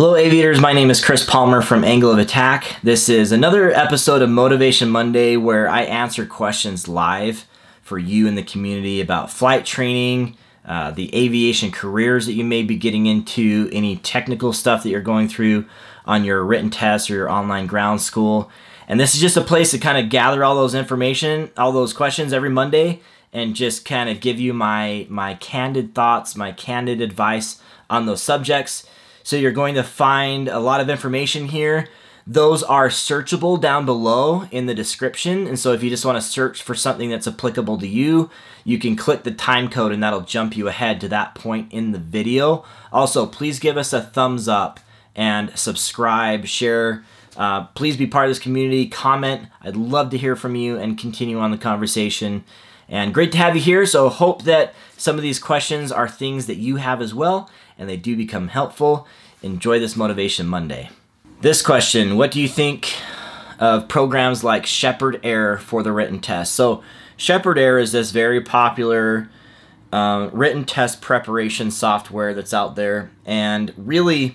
Hello aviators, my name is Chris Palmer from Angle of Attack. This is another episode of Motivation Monday where I answer questions live for you in the community about flight training, the aviation careers that you may be getting into, any technical stuff that you're going through on your written test or your online ground school. And this is just a place to kind of gather all those information, all those questions every Monday and just kind of give you my candid thoughts, my candid advice on those subjects. So you're going to find a lot of information here. Those are searchable down below in the description. And so if you just want to search for something that's applicable to you, you can click the time code and that'll jump you ahead to that point in the video. Also, please give us a thumbs up and subscribe, share. Please be part of this community, comment. I'd love to hear from you and continue on the conversation. And great to have you here. So hope that some of these questions are things that you have as well, and they do become helpful. Enjoy this Motivation Monday. This question, what do you think of programs like Shepherd Air for the written test? So Shepherd Air is this very popular written test preparation software that's out there. And really,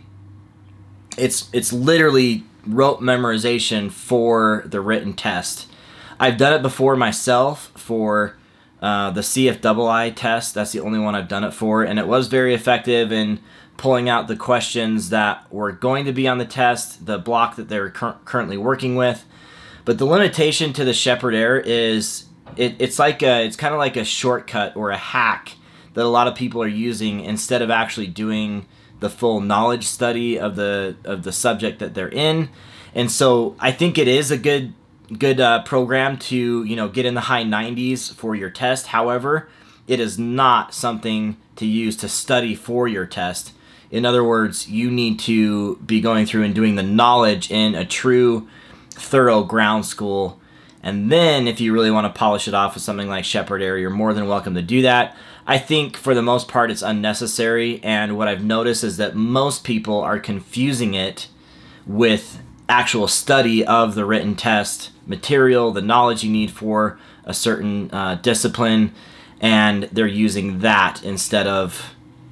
it's literally rote memorization for the written test. I've done it before myself for the CFII test. That's the only one I've done it for, and it was very effective in pulling out the questions that were going to be on the test, the block that they're currently working with. But the limitation to the Shepherd Air is it's kind of like a shortcut or a hack that a lot of people are using instead of actually doing the full knowledge study of the subject that they're in. And so I think it is a good program to get in the high 90s for your test. However, it is not something to use to study for your test. In other words, you need to be going through and doing the knowledge in a true, thorough ground school. And then if you really want to polish it off with something like Shepherd Air, you're more than welcome to do that. I think for the most part it's unnecessary, and what I've noticed is that most people are confusing it with actual study of the written test material, the knowledge you need for a certain discipline, and they're using that instead of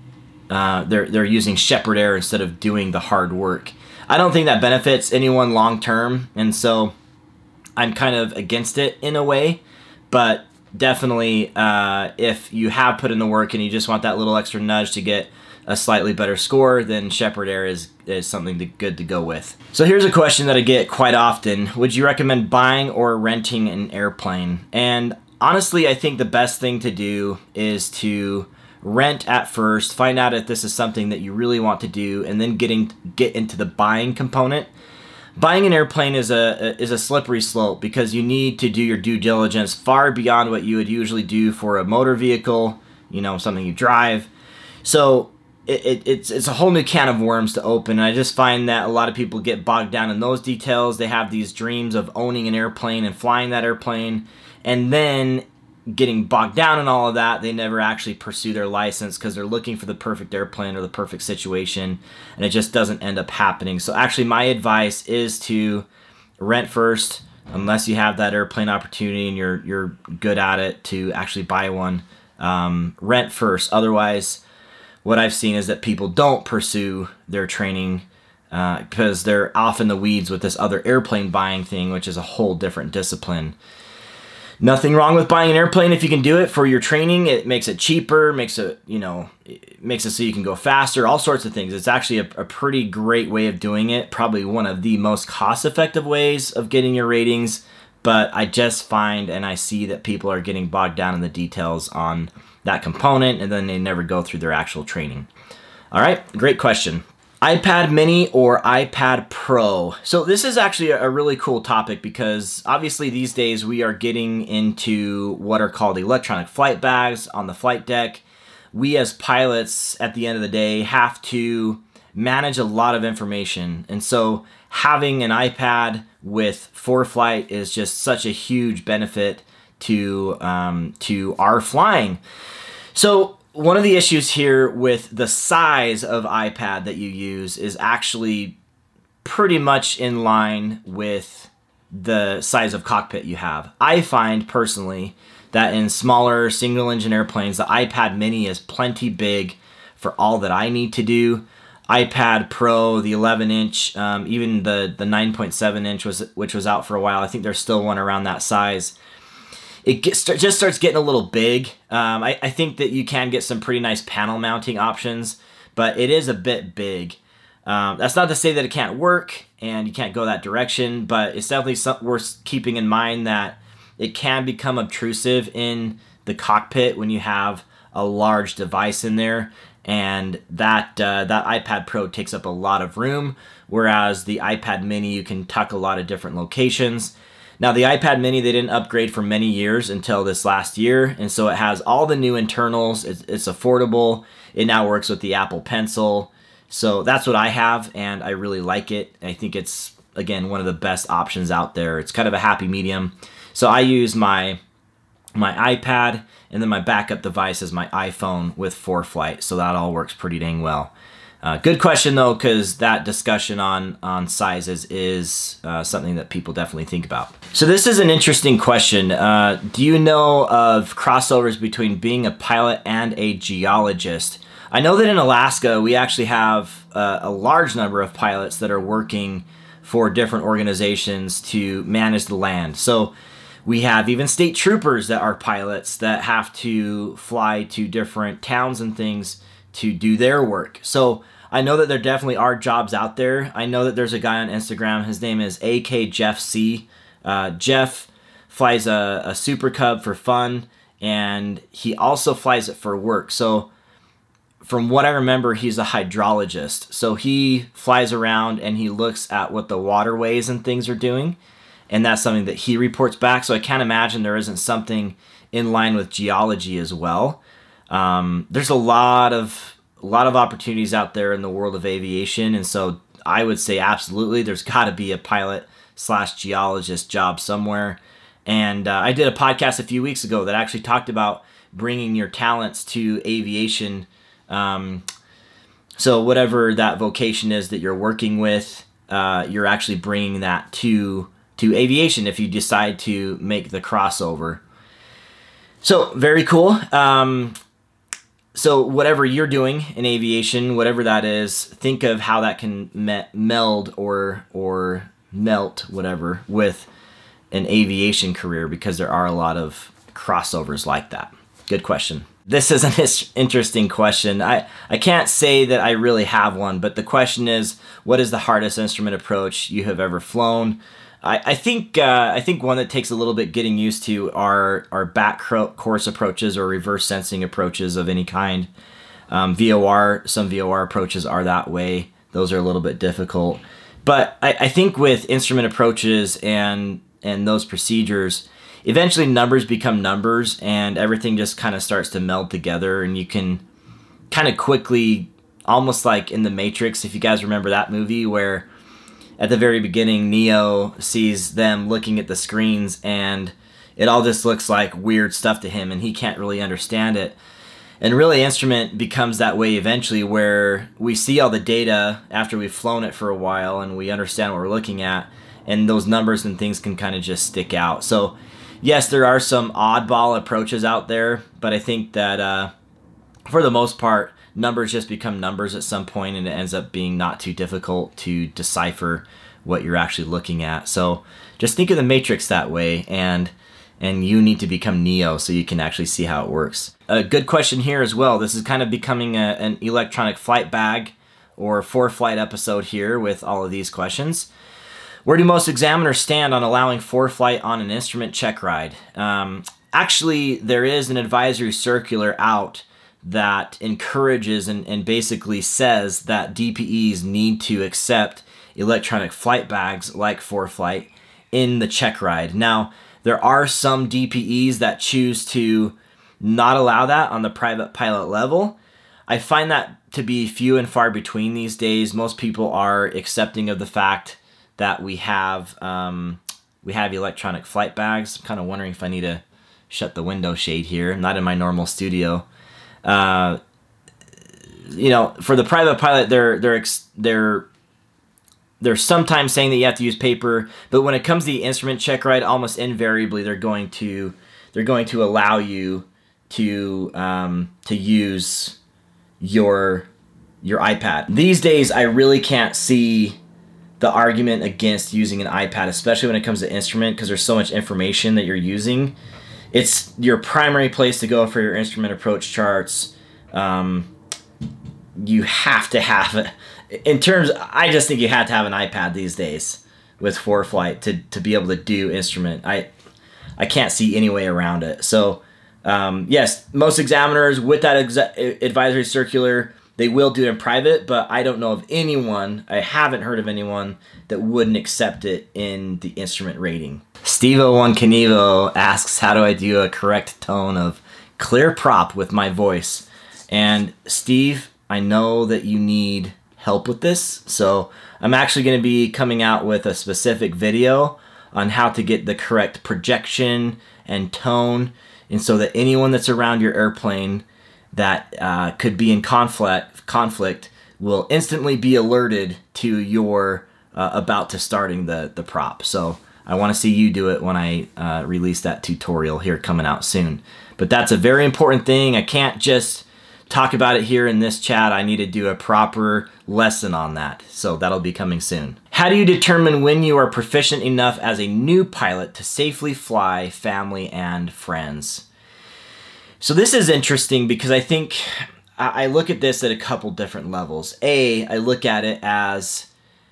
they're using Shepherd Air instead of doing the hard work. I don't think that benefits anyone long term, and so I'm kind of against it in a way. But definitely, if you have put in the work and you just want that little extra nudge to get a slightly better score, then Shepherd Air is something good to go with. So here's a question that I get quite often. Would you recommend buying or renting an airplane? And honestly, I think the best thing to do is to rent at first, find out if this is something that you really want to do, and then get into the buying component. Buying an airplane is a slippery slope because you need to do your due diligence far beyond what you would usually do for a motor vehicle, something you drive. So it's a whole new can of worms to open. And I just find that a lot of people get bogged down in those details. They have these dreams of owning an airplane and flying that airplane, and then getting bogged down in all of that, they never actually pursue their license because they're looking for the perfect airplane or the perfect situation, and it just doesn't end up happening. So actually my advice is to rent first, unless you have that airplane opportunity and you're good at it to actually buy one. Rent first. Otherwise, what I've seen is that people don't pursue their training because they're off in the weeds with this other airplane buying thing, which is a whole different discipline. Nothing wrong with buying an airplane if you can do it for your training. It makes it cheaper, makes it so you can go faster, all sorts of things. It's actually a pretty great way of doing it, probably one of the most cost-effective ways of getting your ratings, but I just find and I see that people are getting bogged down in the details on that component, and then they never go through their actual training. All right, great question. iPad mini or iPad Pro? So this is actually a really cool topic because obviously these days we are getting into what are called electronic flight bags on the flight deck. We as pilots at the end of the day have to manage a lot of information, and so having an iPad with ForeFlight is just such a huge benefit to our flying. So one of the issues here with the size of iPad that you use is actually pretty much in line with the size of cockpit you have. I find personally that in smaller single engine airplanes, the iPad mini is plenty big for all that I need to do. iPad Pro, the 11-inch, even the 9.7-inch which was out for a while. I think there's still one around that size. It just starts getting a little big. I think that you can get some pretty nice panel mounting options, but it is a bit big. That's not to say that it can't work and you can't go that direction, but it's definitely worth keeping in mind that it can become obtrusive in the cockpit when you have a large device in there, and that iPad Pro takes up a lot of room, whereas the iPad Mini you can tuck a lot of different locations. Now, the iPad Mini, they didn't upgrade for many years until this last year, and so it has all the new internals. It's affordable. It now works with the Apple Pencil. So that's what I have, and I really like it. I think it's, again, one of the best options out there. It's kind of a happy medium. So I use my iPad, and then my backup device is my iPhone with ForeFlight, so that all works pretty dang well. Good question, though, because that discussion on sizes is something that people definitely think about. So this is an interesting question. Do you know of crossovers between being a pilot and a geologist? I know that in Alaska, we actually have a large number of pilots that are working for different organizations to manage the land. So we have even state troopers that are pilots that have to fly to different towns and things to do their work. So I know that there definitely are jobs out there. I know that there's a guy on Instagram. His name is AK Jeff C. Jeff flies a Super Cub for fun, and he also flies it for work. So from what I remember, he's a hydrologist. So he flies around and he looks at what the waterways and things are doing, and that's something that he reports back. So I can't imagine there isn't something in line with geology as well. There's a lot of opportunities out there in the world of aviation, and so I would say absolutely there's got to be a pilot/geologist job somewhere. And I did a podcast a few weeks ago that actually talked about bringing your talents to aviation. So whatever that vocation is that you're working with, you're actually bringing that to aviation if you decide to make the crossover. So very cool. So whatever you're doing in aviation, whatever that is, think of how that can meld or melt whatever with an aviation career, because there are a lot of crossovers like that. Good question. This is an interesting question. I can't say that I really have one, but the question is, what is the hardest instrument approach you have ever flown? I think one that takes a little bit getting used to are back course approaches or reverse sensing approaches of any kind. VOR, some VOR approaches are that way. Those are a little bit difficult. But I think with instrument approaches and those procedures, eventually numbers become numbers and everything just kind of starts to meld together, and you can kind of quickly, almost like in The Matrix, if you guys remember that movie, where at the very beginning, Neo sees them looking at the screens and it all just looks like weird stuff to him and he can't really understand it. And really, instrument becomes that way eventually, where we see all the data after we've flown it for a while and we understand what we're looking at, and those numbers and things can kind of just stick out. So yes, there are some oddball approaches out there, but I think that for the most part, numbers just become numbers at some point, and it ends up being not too difficult to decipher what you're actually looking at. So just think of the Matrix that way, and you need to become Neo so you can actually see how it works. A good question here as well. This is kind of becoming an electronic flight bag or ForeFlight episode here with all of these questions. Where do most examiners stand on allowing ForeFlight on an instrument check ride? Actually, there is an advisory circular out that encourages and basically says that DPEs need to accept electronic flight bags like ForeFlight in the check ride. Now, there are some DPEs that choose to not allow that on the private pilot level. I find that to be few and far between these days. Most people are accepting of the fact that we have electronic flight bags. I'm kind of wondering if I need to shut the window shade here. I'm not in my normal studio. For the private pilot, they're sometimes saying that you have to use paper, but when it comes to the instrument check ride, almost invariably they're going to allow you to use your your iPad. These days, I really can't see the argument against using an iPad, especially when it comes to instrument, because there's so much information that you're using. It's your primary place to go for your instrument approach charts. You have to have it. I just think you have to have an iPad these days with ForeFlight to be able to do instrument. I can't see any way around it. So, yes, most examiners with that advisory circular, they will do it in private, but I don't know of anyone, I haven't heard of anyone that wouldn't accept it in the instrument rating. Steve01 Knievo asks, how do I do a correct tone of clear prop with my voice? And Steve, I know that you need help with this, so I'm actually going to be coming out with a specific video on how to get the correct projection and tone, and so that anyone that's around your airplane that could be in conflict will instantly be alerted to your about to starting the prop. So I want to see you do it when I release that tutorial here coming out soon. But that's a very important thing. I can't just talk about it here in this chat. I need to do a proper lesson on that. So that'll be coming soon. How do you determine when you are proficient enough as a new pilot to safely fly family and friends? So this is interesting because I think I look at this at a couple different levels. I look at it as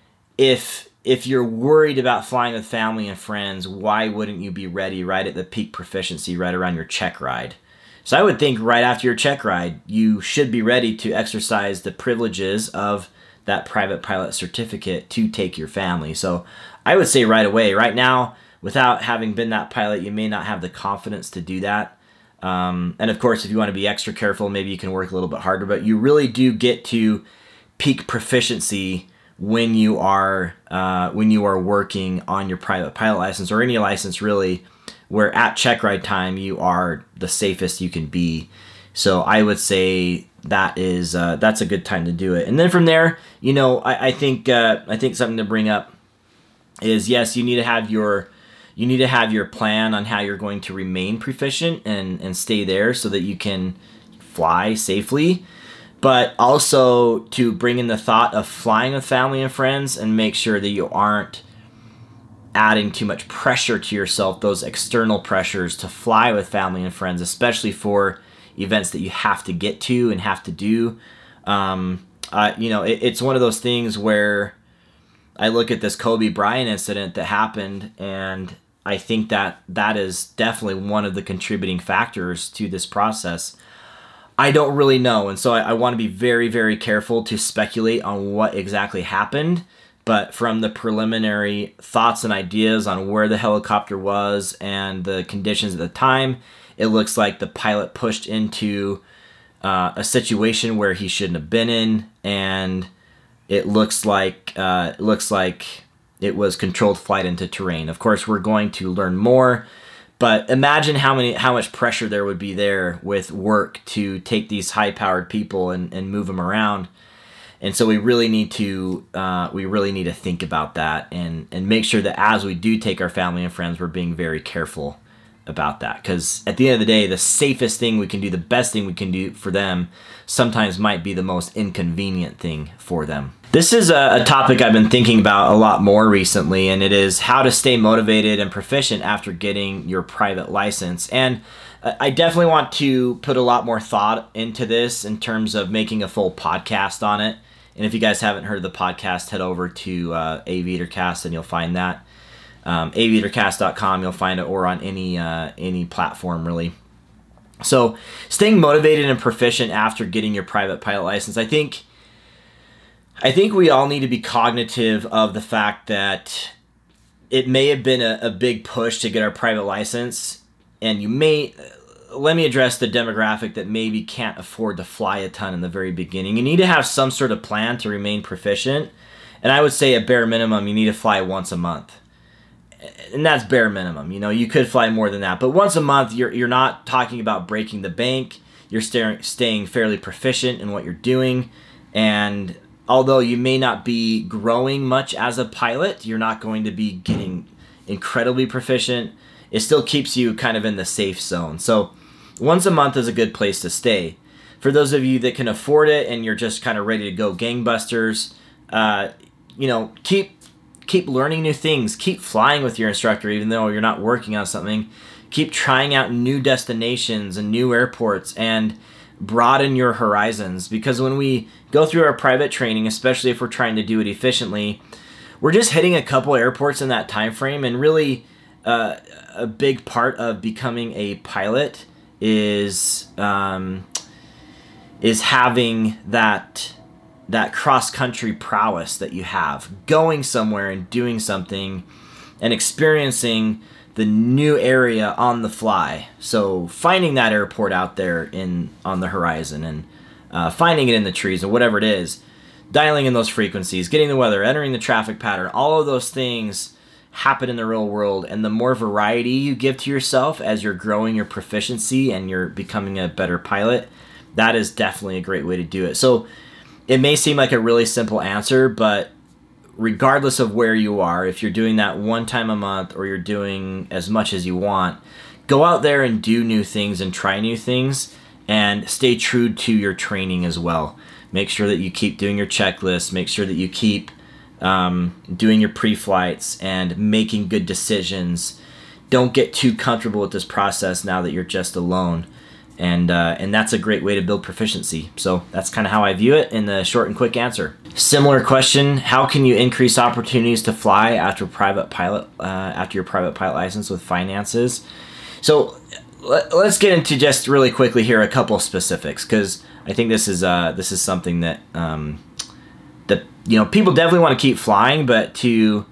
if you're worried about flying with family and friends, why wouldn't you be ready right at the peak proficiency, right around your check ride? So I would think right after your check ride, you should be ready to exercise the privileges of that private pilot certificate to take your family. So I would say right away, right now, without having been that pilot, you may not have the confidence to do that. And of course, if you want to be extra careful, maybe you can work a little bit harder, but you really do get to peak proficiency when you are working on your private pilot license or any license really, where at check ride time you are the safest you can be. So I would say that is that's a good time to do it. And then from there, I think something to bring up is, yes, you need to have your plan on how you're going to remain proficient and stay there so that you can fly safely, but also to bring in the thought of flying with family and friends and make sure that you aren't adding too much pressure to yourself, those external pressures to fly with family and friends, especially for events that you have to get to and have to do. It's one of those things where I look at this Kobe Bryant incident that happened, and I think that is definitely one of the contributing factors to this process. I don't really know, and so I want to be very, very careful to speculate on what exactly happened. But from the preliminary thoughts and ideas on where the helicopter was and the conditions at the time, it looks like the pilot pushed into a situation where he shouldn't have been in, and it looks like it was controlled flight into terrain. Of course, we're going to learn more, but imagine how much pressure there would be there with work to take these high-powered people and move them around. And so we really need to think about that and make sure that as we do take our family and friends, we're being very careful about that. Because at the end of the day, the safest thing we can do, the best thing we can do for them, sometimes might be the most inconvenient thing for them. This is a topic I've been thinking about a lot more recently, and it is how to stay motivated and proficient after getting your private license. And I definitely want to put a lot more thought into this in terms of making a full podcast on it. And if you guys haven't heard of the podcast, head over to Aviatorcast and you'll find that. Aviatorcast.com, you'll find it, or on any platform really. So staying motivated and proficient after getting your private pilot license, I think we all need to be cognitive of the fact that it may have been a big push to get our private license, and let me address the demographic that maybe can't afford to fly a ton in the very beginning. You need to have some sort of plan to remain proficient. And I would say at bare minimum, you need to fly once a month. And that's bare minimum. You could fly more than that. But once a month, you're not talking about breaking the bank. You're staying fairly proficient in what you're doing. And although you may not be growing much as a pilot, you're not going to be getting incredibly proficient. It still keeps you kind of in the safe zone. So once a month is a good place to stay. for those of you that can afford it and you're just kind of ready to go gangbusters, keep learning new things. Keep flying with your instructor, even though you're not working on something. Keep trying out new destinations and new airports and broaden your horizons. Because when we go through our private training, especially if we're trying to do it efficiently, we're just hitting a couple airports in that time frame. And really, a big part of becoming a pilot is having that cross-country prowess that you have, going somewhere and doing something and experiencing the new area on the fly. So finding that airport out there on the horizon and finding it in the trees or whatever it is, dialing in those frequencies, getting the weather, entering the traffic pattern, all of those things happen in the real world. And the more variety you give to yourself as you're growing your proficiency and you're becoming a better pilot, that is definitely a great way to do it. So it may seem like a really simple answer, but regardless of where you are, if you're doing that one time a month or you're doing as much as you want, go out there and do new things and try new things and stay true to your training as well. Make sure that you keep doing your checklist. Make sure that you keep doing your pre-flights and making good decisions. Don't get too comfortable with this process now that you're just alone. And that's a great way to build proficiency. So that's kind of how I view it in the short and quick answer. Similar question: how can you increase opportunities to fly after your private pilot license with finances? So let's get into just really quickly here a couple of specifics, because I think this is something that people definitely want to keep flying, but to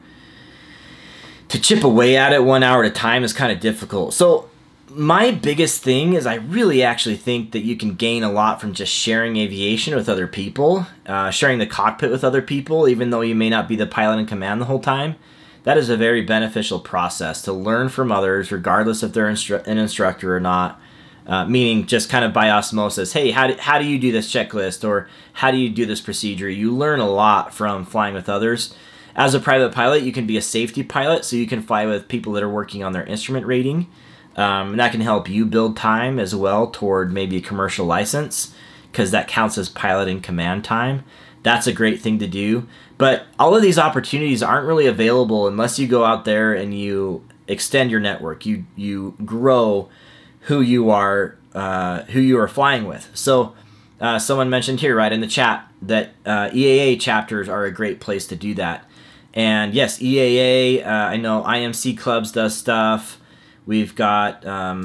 chip away at it 1 hour at a time is kind of difficult. So my biggest thing is I really actually think that you can gain a lot from just sharing aviation with other people, sharing the cockpit with other people, even though you may not be the pilot in command the whole time. That is a very beneficial process to learn from others, regardless if they're an instructor or not. Meaning just kind of by osmosis, hey, how do you do this checklist, or how do you do this procedure? You learn a lot from flying with others. As a private pilot, you can be a safety pilot, so you can fly with people that are working on their instrument rating. And that can help you build time as well toward maybe a commercial license, because that counts as pilot in command time. That's a great thing to do. But all of these opportunities aren't really available unless you go out there and you extend your network. You grow who you are flying with. So someone mentioned here right in the chat that EAA chapters are a great place to do that. And yes, EAA, I know IMC Clubs does stuff. We've got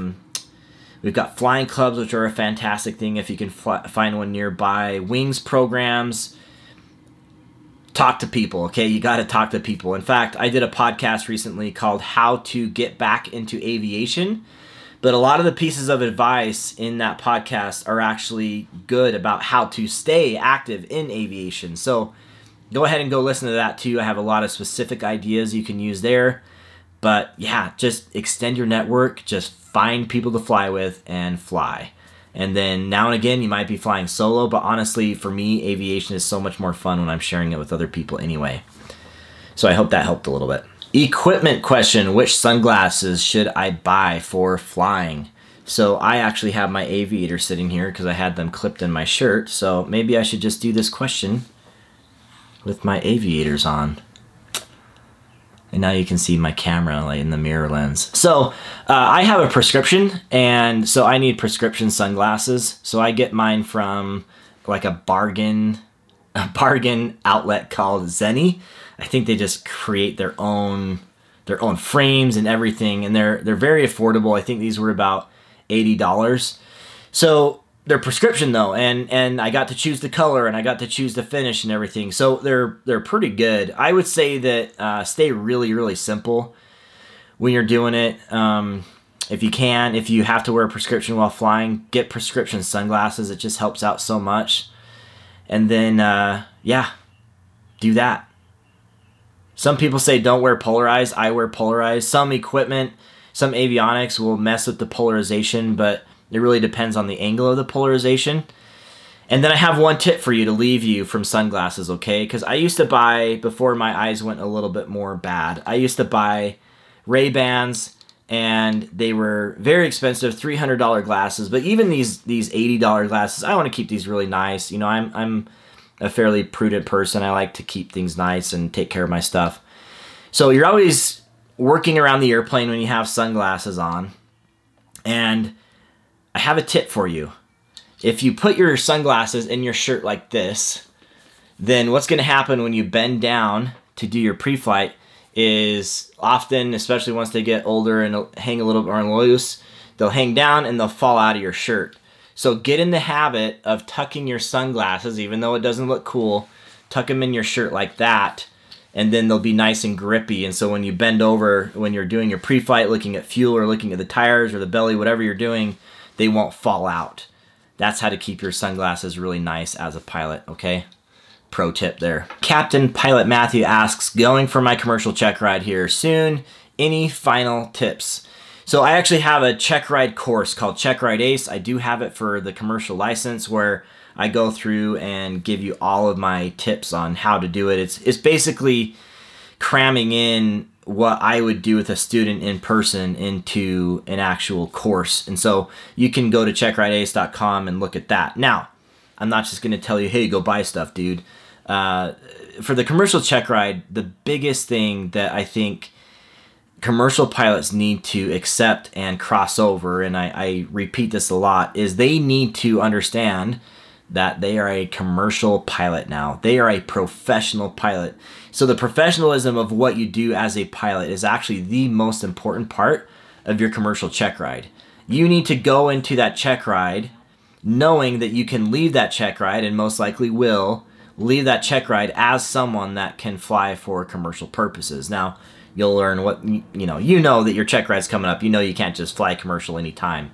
flying clubs, which are a fantastic thing if you can find one nearby. Wings programs. Talk to people, okay? You got to talk to people. In fact, I did a podcast recently called How to Get Back into Aviation. But a lot of the pieces of advice in that podcast are actually good about how to stay active in aviation. So go ahead and go listen to that too. I have a lot of specific ideas you can use there. But yeah, just extend your network, just find people to fly with and fly. And then now and again, you might be flying solo, but honestly, for me, aviation is so much more fun when I'm sharing it with other people anyway. So I hope that helped a little bit. Equipment question: which sunglasses should I buy for flying? So I actually have my aviator sitting here because I had them clipped in my shirt. So maybe I should just do this question with my aviators on. And now you can see my camera like in the mirror lens. So I have a prescription, and so I need prescription sunglasses. So I get mine from like a bargain outlet called Zenni. I think they just create their own frames and everything, and they're very affordable. I think these were about $80. So they're prescription though, and I got to choose the color and I got to choose the finish and everything. So they're pretty good. I would say that stay really, really simple when you're doing it. If you have to wear a prescription while flying, get prescription sunglasses. It just helps out so much. And then do that. Some people say don't wear polarized. I wear polarized. Some equipment, some avionics will mess with the polarization, but it really depends on the angle of the polarization. And then I have one tip for you to leave you from sunglasses, okay? Because I used to buy, before my eyes went a little bit more bad, I used to buy Ray-Bans and they were very expensive, $300 glasses. But even these $80 glasses, I want to keep these really nice. You know, I'm a fairly prudent person. I like to keep things nice and take care of my stuff. So you're always working around the airplane when you have sunglasses on. And I have a tip for you. If you put your sunglasses in your shirt like this, then what's going to happen when you bend down to do your pre-flight is often, especially once they get older and hang a little more loose, they'll hang down and they'll fall out of your shirt. So get in the habit of tucking your sunglasses, even though it doesn't look cool, tuck them in your shirt like that, and then they'll be nice and grippy. And so when you bend over, when you're doing your pre-flight, looking at fuel or looking at the tires or the belly, whatever you're doing, they won't fall out. That's how to keep your sunglasses really nice as a pilot, okay? Pro tip there. Captain Pilot Matthew asks, going for my commercial check ride here soon. Any final tips? So I actually have a check ride course called Check Ride Ace. I do have it for the commercial license where I go through and give you all of my tips on how to do it. It's basically cramming in what I would do with a student in person into an actual course. And so you can go to checkrideace.com and look at that. Now, I'm not just going to tell you, hey, go buy stuff, dude. For the commercial check ride, the biggest thing that I think commercial pilots need to accept and cross over, and I repeat this a lot, is they need to understand that they are a commercial pilot now. They are a professional pilot. So the professionalism of what you do as a pilot is actually the most important part of your commercial check ride. You need to go into that check ride knowing that you can leave that check ride, and most likely will leave that check ride as someone that can fly for commercial purposes. Now, you'll learn what, you know that your check ride's coming up. You know you can't just fly commercial anytime.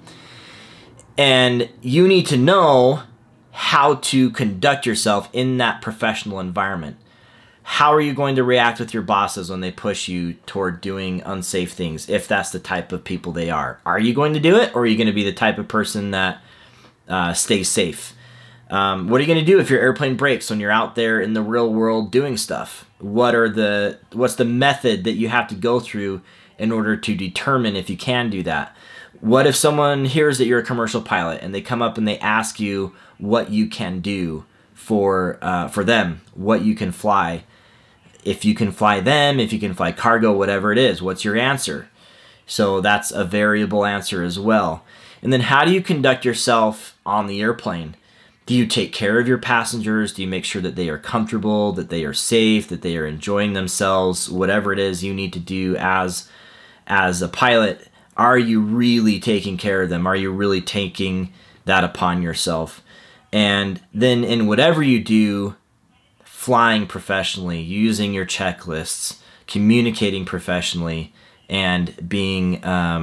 And you need to know how to conduct yourself in that professional environment. How are you going to react with your bosses when they push you toward doing unsafe things, if that's the type of people they are? Are you going to do it, or are you going to be the type of person that stays safe? What are you going to do if your airplane breaks when you're out there in the real world doing stuff? What's the method that you have to go through in order to determine if you can do that? What if someone hears that you're a commercial pilot and they come up and they ask you what you can do for them, what you can fly? If you can fly them, if you can fly cargo, whatever it is, what's your answer? So that's a variable answer as well. And then how do you conduct yourself on the airplane? Do you take care of your passengers? Do you make sure that they are comfortable, that they are safe, that they are enjoying themselves, whatever it is you need to do as a pilot? Are you really taking care of them? Are you really taking that upon yourself? And then in whatever you do, flying professionally, using your checklists, communicating professionally, and being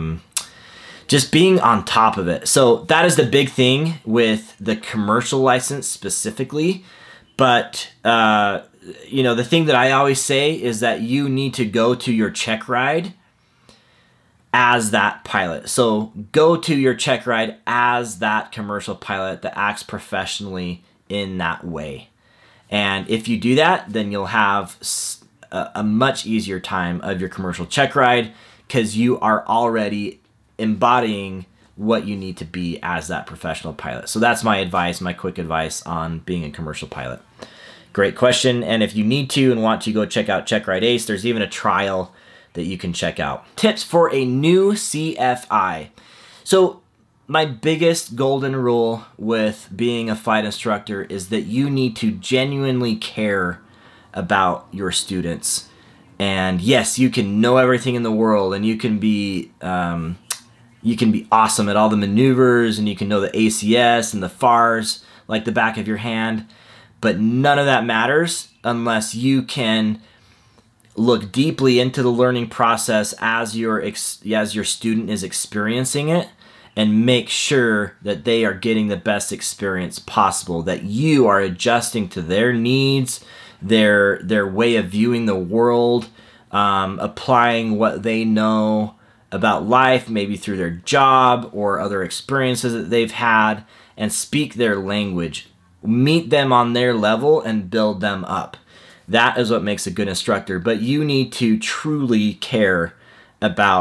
just being on top of it. So that is the big thing with the commercial license specifically. But the thing that I always say is that you need to go to your check ride as that pilot. So go to your check ride as that commercial pilot that acts professionally in that way. And if you do that, then you'll have a much easier time of your commercial check ride, because you are already embodying what you need to be as that professional pilot. So that's my advice, my quick advice on being a commercial pilot. Great question. And if you need to and want to, go check out Check Ride Ace. There's even a trial that you can check out. Tips for a new CFI. So my biggest golden rule with being a flight instructor is that you need to genuinely care about your students. And yes, you can know everything in the world, and you can be awesome at all the maneuvers, and you can know the ACS and the FARs like the back of your hand, but none of that matters unless you can look deeply into the learning process as your student is experiencing it, and make sure that they are getting the best experience possible, that you are adjusting to their needs, their way of viewing the world, applying what they know about life, maybe through their job or other experiences that they've had, and speak their language. Meet them on their level and build them up. That is what makes a good instructor. But you need to truly care about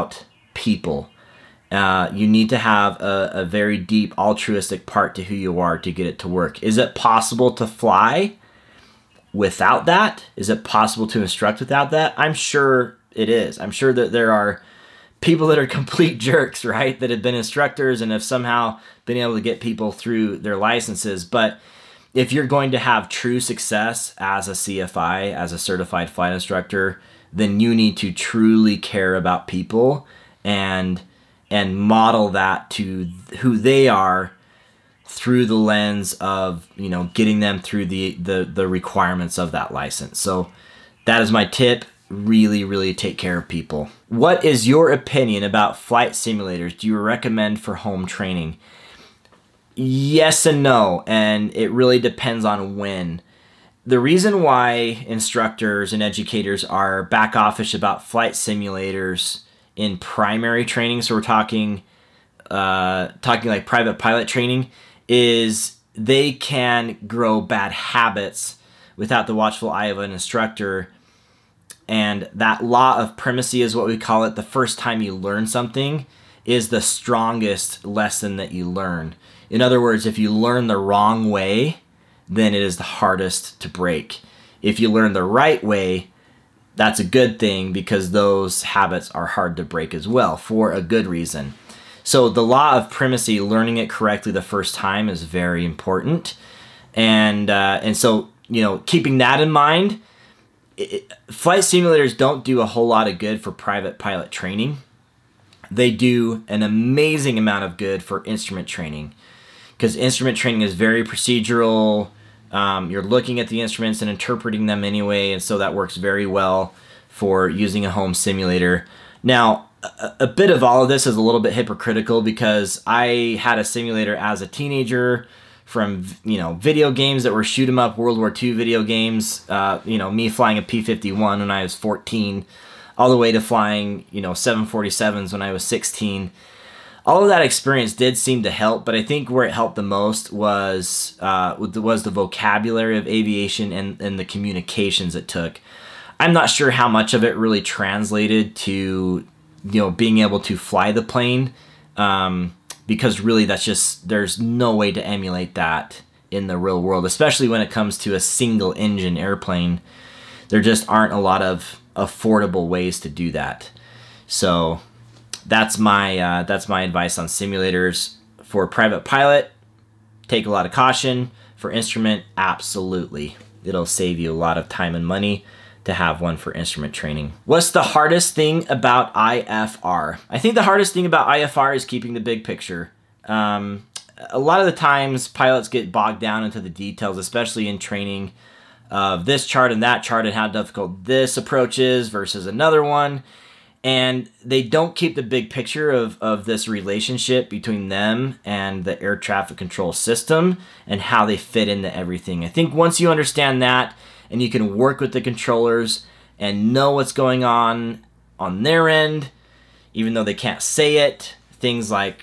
people. You need to have a very deep altruistic part to who you are to get it to work. Is it possible to fly without that? Is it possible to instruct without that? I'm sure it is. I'm sure that there are people that are complete jerks, right? That have been instructors and have somehow been able to get people through their licenses. But if you're going to have true success as a CFI, as a certified flight instructor, then you need to truly care about people and model that to who they are through the lens of, getting them through the requirements of that license. So that is my tip. Really, really take care of people. What is your opinion about flight simulators? Do you recommend for home training? Yes and no, and it really depends on when. The reason why instructors and educators are back offish about flight simulators in primary training, so we're talking like private pilot training, is they can grow bad habits without the watchful eye of an instructor. And that law of primacy is what we call it. The first time you learn something is the strongest lesson that you learn. In other words, if you learn the wrong way, then it is the hardest to break. If you learn the right way, that's a good thing, because those habits are hard to break as well, for a good reason. So the law of primacy, learning it correctly the first time, is very important. And so, keeping that in mind, flight simulators don't do a whole lot of good for private pilot training. They do an amazing amount of good for instrument training, because instrument training is very procedural. You're looking at the instruments and interpreting them anyway, and so that works very well for using a home simulator. Now, a bit of all of this is a little bit hypocritical, because I had a simulator as a teenager from video games that were shoot 'em up World War II video games. Me flying a P-51 when I was 14, all the way to flying 747s when I was 16. All of that experience did seem to help, but I think where it helped the most was the vocabulary of aviation and the communications it took. I'm not sure how much of it really translated to being able to fly the plane, because really there's no way to emulate that in the real world, especially when it comes to a single engine airplane. There just aren't a lot of affordable ways to do that. So that's my advice on simulators. For private pilot, take a lot of caution. For instrument, absolutely. It'll save you a lot of time and money to have one for instrument training. What's the hardest thing about IFR? I think the hardest thing about IFR is keeping the big picture. A lot of the times pilots get bogged down into the details, especially in training of this chart and that chart and how difficult this approach is versus another one. And they don't keep the big picture of this relationship between them and the air traffic control system and how they fit into everything. I think once you understand that, and you can work with the controllers and know what's going on their end, even though they can't say it. Things like,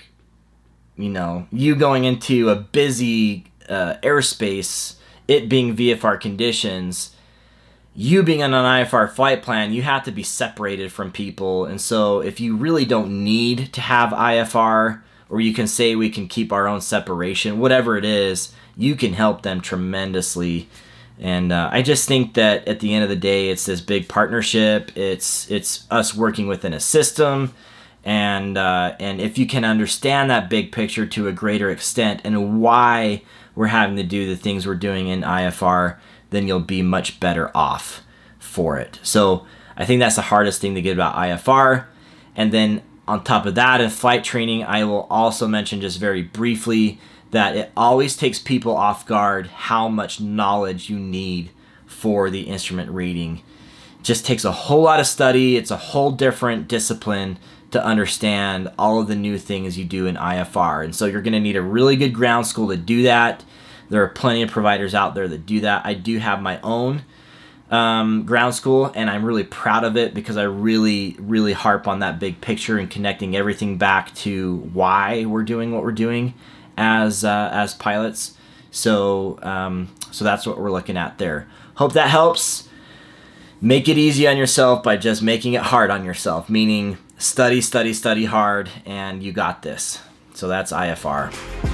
you going into a busy airspace, it being VFR conditions, you being on an IFR flight plan, you have to be separated from people. And so if you really don't need to have IFR, or you can say we can keep our own separation, whatever it is, you can help them tremendously. And I just think that at the end of the day, it's this big partnership. It's us working within a system, and if you can understand that big picture to a greater extent and why we're having to do the things we're doing in IFR, then you'll be much better off for it. So I think that's the hardest thing to get about IFR. And then on top of that, in flight training, I will also mention just very briefly that it always takes people off guard how much knowledge you need for the instrument reading. It just takes a whole lot of study. It's a whole different discipline to understand all of the new things you do in IFR. And so you're going to need a really good ground school to do that. There are plenty of providers out there that do that. I do have my own ground school, and I'm really proud of it because I really, really harp on that big picture and connecting everything back to why we're doing what we're doing as pilots. So that's what we're looking at there. Hope that helps. make it easy on yourself by just making it hard on yourself, meaning study, study, study hard, and you got this. So that's IFR.